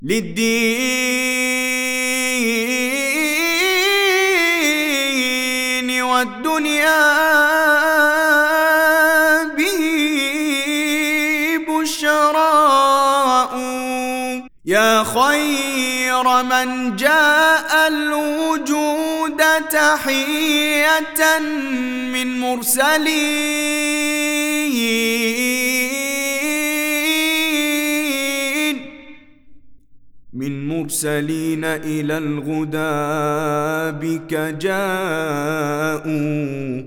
للدين والدنيا به بشراء. يا خير من جاء الوجود تحية من مرسلين إلى الغدى بك جاءوا.